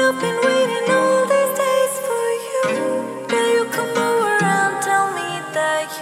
I've been waiting all these days for you. Will you come over and tell me that you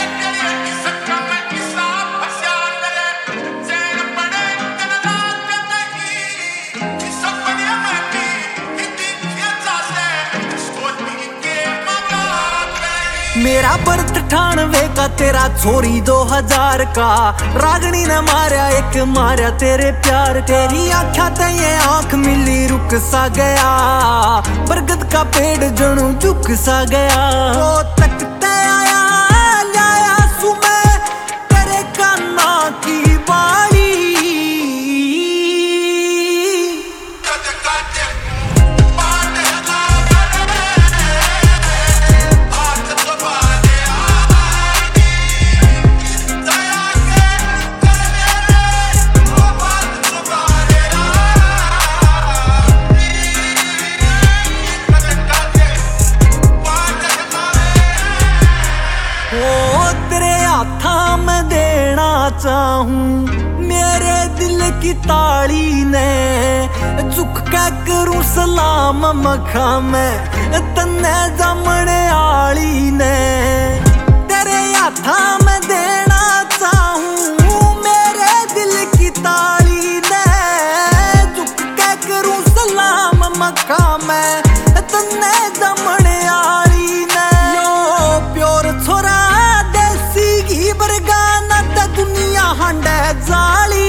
मेरा birth 98 का तेरा छोरी 2000 का रागनी ने मारा एक मारा तेरे प्यार। तेरी आँखा ते ये आँख मिली रुक सा गया, बरगद का पेड़ जनू झुक सा गया। वो तकते आया लाया सुमे तेरे काना की बाली। मैं देना चाहूं मेरे दिल की ताली ने, झुक के करूं सलाम मखा मैं तन्ने जमने आली ने। तेरे हाथा में देना चाहूं मेरे दिल की ताली ने, झुक के करूं सलाम मखा मैं तन्ने जमने आली ने। यो प्योर छोरा बरगाना त दुनिया हंडे जाली।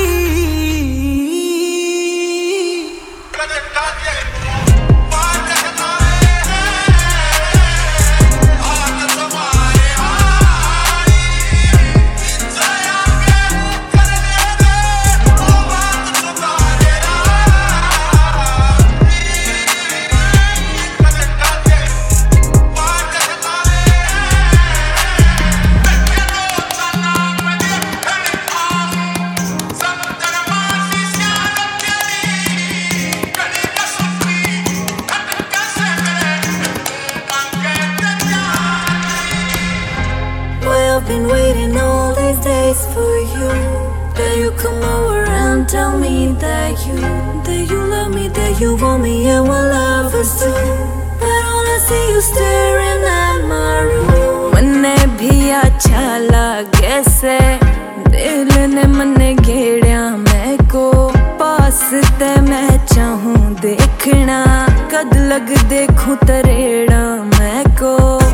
I've been waiting all these days for you. Will you come over and tell me that you love me, that you want me, and we'll love us too. But all I see you staring at my room. मन्ने भी अच्छा लगे से दिल ने मन्ने घेड़िया मैं को पास ते मैं चाहूं देखना, कद लग देखूं तरेड़ा मैं को।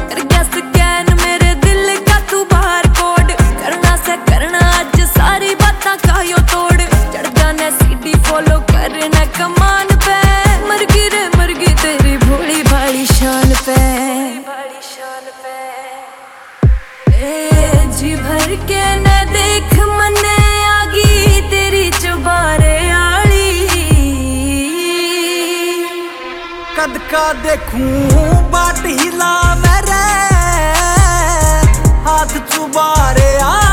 फॉलो करना कमान पे मरगी रे मरगी तेरी भोली भाली शान पे। जी भर के न देख मने आगी तेरी चुबारे आली। कद का देखूं बाट हिला मेरे हाथ चुबारे आ।